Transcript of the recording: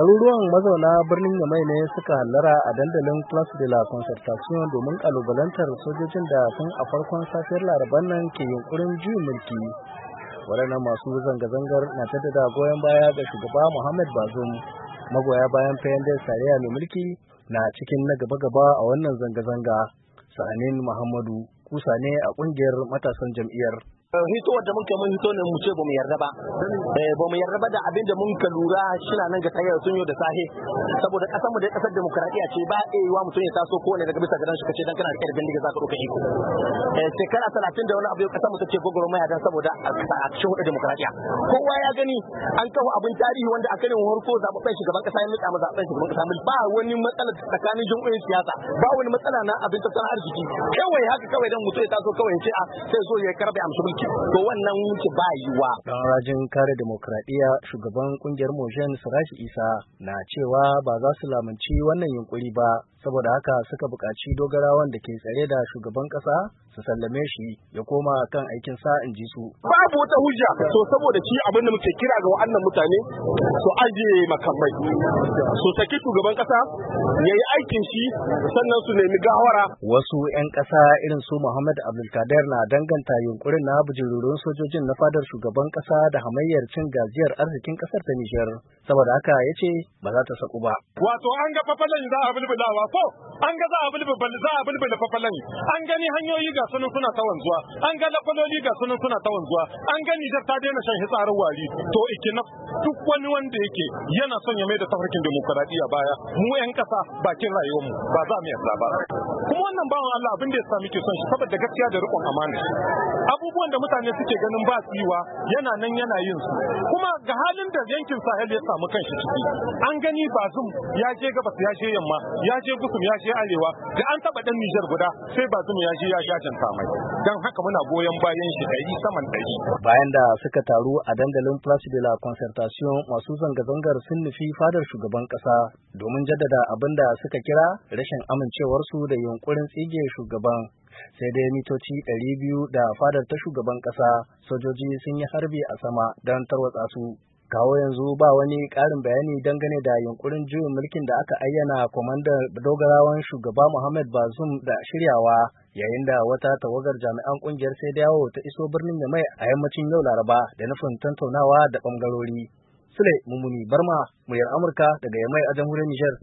Ɗaruruwan mazauna birnin Yamai ne suka hallara a dandalin Place de la Concertation domin kalubalantar sojojin da tun a farkon safiyar Laraban nan ke yunkurin juyin mulki. Waɗannan masu zanga-zangar na jaddada goyon baya ga shugaba Mohamed Bazoum. Magoya bayan PNDS tarayya mai mulki na cikin na gaba-gaba a wannan zanga-zanga. Sahanin Muhammadu kusa ne a ƙungiyar matasan jam'iyyar. Hito da mun kai mun hito ne mu ce ba mu yarda ba. Ba mu yarda ba da abin da mun ka lura shina nan ga tayar sun yo da sahe saboda kasar mu da kasar demokradiya ce ba wa mutum ya taso ko ne daga bisa gadan shi kace dan kana da bindiga za ka dauka iko. Shekara 30 da wani abu kasar mu take gogoromaya dan saboda a cikin hudu demokradiya. Kowa ya gani an kawo abin tarihi wanda a karin harko zababben shugaban kasa ya mika mu zaben shugaban kasa ba wani matsala tsakanin jam'iyyar siyasa ba wani matsala na abin tattalin arziki kawai haka kawai dan mutum ya taso kawai ya ce sai so ya karbe amshi mulki to wannan wuce ba yiwa. Dan rajin kare demokradiyya shugaban kungiyar Mojen Sirashi Isa na cewa ba za su lamunci wannan yunkuri ba saboda haka suka buƙaci dogarawan da ke tsare da shugaban ƙasa su sallame shi ya koma kan aikin sa in ji su. Babu wata hujja to saboda shi abin da muke kira ga wannan mutane su aje makamai su saki shugaban ƙasa ya yi aikin shi sannan su nemi gawara. Wasu 'yan ƙasa irin su Muhammad Abdulkader na danganta yunkurin na bujururun sojojin na fadar shugaban ƙasa da hamayyar cin gajiyar arzikin ƙasar ta Nijar saboda haka ya ce ba za ta saku ba. Wato an ga fafalan za a bulbulawa ko an ga za a bulbula fafalan an gani hanyoyi ga sunan suna ta wanzuwa an ga lafaloli ga sunan suna ta wanzuwa an ga Nijar ta daina shan hitsarin wari to ikina duk wani wanda yake yana son ya mai da tafarkin demokradiyya baya mu 'yan ƙasa bakin rayuwar mu ba za mu yarda ba kuma wannan bawan Allah abin da ya sa muke son shi saboda gaskiya da riƙon amana abubuwan da mutane suke ganin ba tsiwa yana nan yana yin su kuma ga halin da yankin Sahel ya samu kanshi ciki an gani Bazoum ya je gabas ya je yamma ya je gusum ya je arewa da an taba dan Niger guda sai Bazoum ya je ya jajanta mai dan haka muna goyon bayan shi ɗari saman ɗari. Bayan da suka taru a dandalin Place de la Concertation masu zanga-zangar sun nufi fadar shugaban ƙasa domin jaddada abin da suka kira rashin amincewarsu da yunkurin tsige shugaban. Sai dai mitoci 200 da fadar ta shugaban ƙasa sojoji sun yi harbi a sama don tarwatsa su. Kawo yanzu ba wani ƙarin bayani dangane da yunkurin juyin mulkin da aka ayyana kwamandan dogarawan shugaba Mohamed Bazoum da shiryawa yayin da wata tawagar jami'an ƙungiyar sai yawo ta iso birnin Yamai a yammacin yau Laraba da nufin tattaunawa da ɓangarori. Sule Mumuni Barma, muryar Amurka daga Yamai a jamhuriyar Nijar.